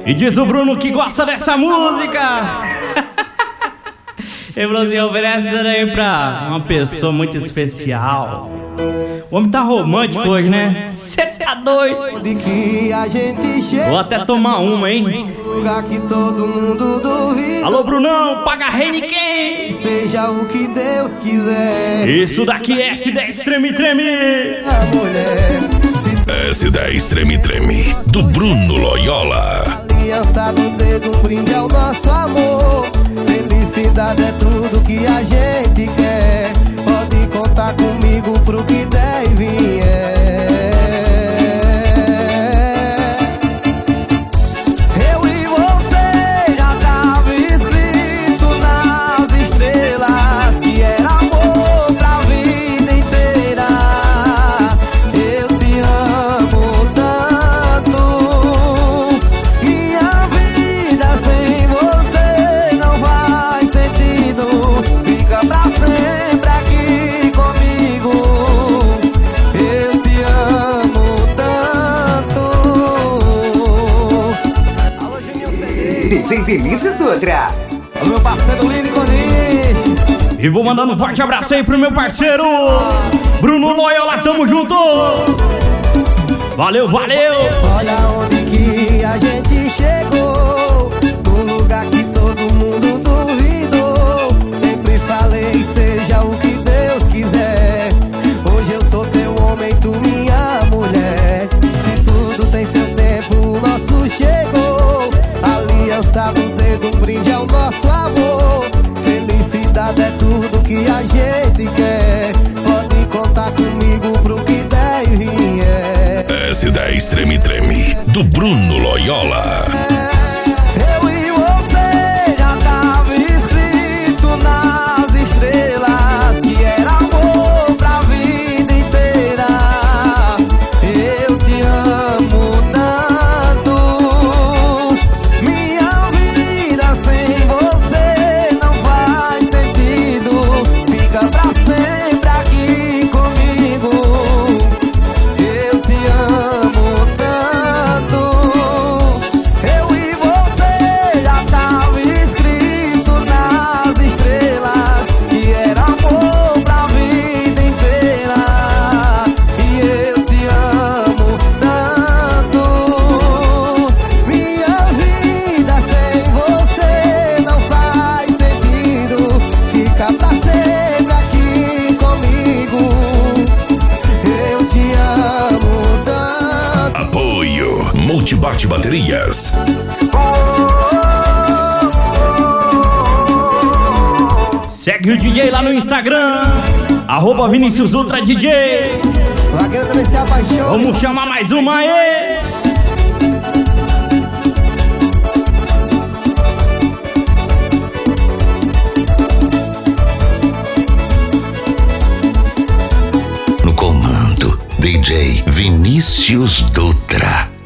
E diz o Bruno que gosta dessa música. E Brunozinho, oferece isso aí pra uma pessoa muito especial. O homem tá romântico hoje, né? Cê tá doido? Vou até tomar uma, hein? Lugar que todo mundo duvida. Alô, Brunão, paga Heineken. Seja o que Deus quiser. Isso daqui é S10 Treme Treme. A mulher S10 Treme Treme, do Bruno Loyola. aliança no dedo, um brinde ao nosso amor. Felicidade é tudo que a gente quer. Pode contar comigo pro que der e vier. Eu e você já tava escrito nas estrelas que era amor pra vida inteira. Eu te amo tanto. Minha vida sem você não faz sentido. Fica pra sempre aqui comigo. Eu te amo tanto. Alô, Juninho CD. DJ Vinícius Dutra. Alô, meu parceiro Lini Coniche. E vou mandando um forte abraço aí pro meu parceiro Bruno Loyola, tamo junto. Valeu, valeu. Olha onde que a gente chegou. Num lugar que todo mundo duvidou. Sempre falei, seja o que Deus quiser. Hoje eu sou teu homem, tu minha mulher. Se tudo tem seu tempo, o nosso chegou. Aliança no dedo, um brinde ao nosso amor. Felicidade é tudo que a gente quer. Pode contar comigo pro que der e vier. S10 Treme Treme, do Bruno Loyola. Eu e você já tava escrito nas estrelas que era amor pra vida inteira. Eu te amo tanto. Minha vida sem você não faz sentido. Fica pra sempre aqui comigo. Eu te amo tanto. Eu e você já tava escrito nas estrelas que era amor pra vida inteira. E eu te amo tanto. Minha vida sem você não faz sentido. Fica pra sempre aqui comigo. Eu te amo tanto. Apoio Multibate Baterias. Segue o DJ lá no Instagram, @Vinicius Ultra DJ. Vaqueiro também se apaixona. Vamos chamar mais uma aí. No comando, DJ Vinícius Dutra.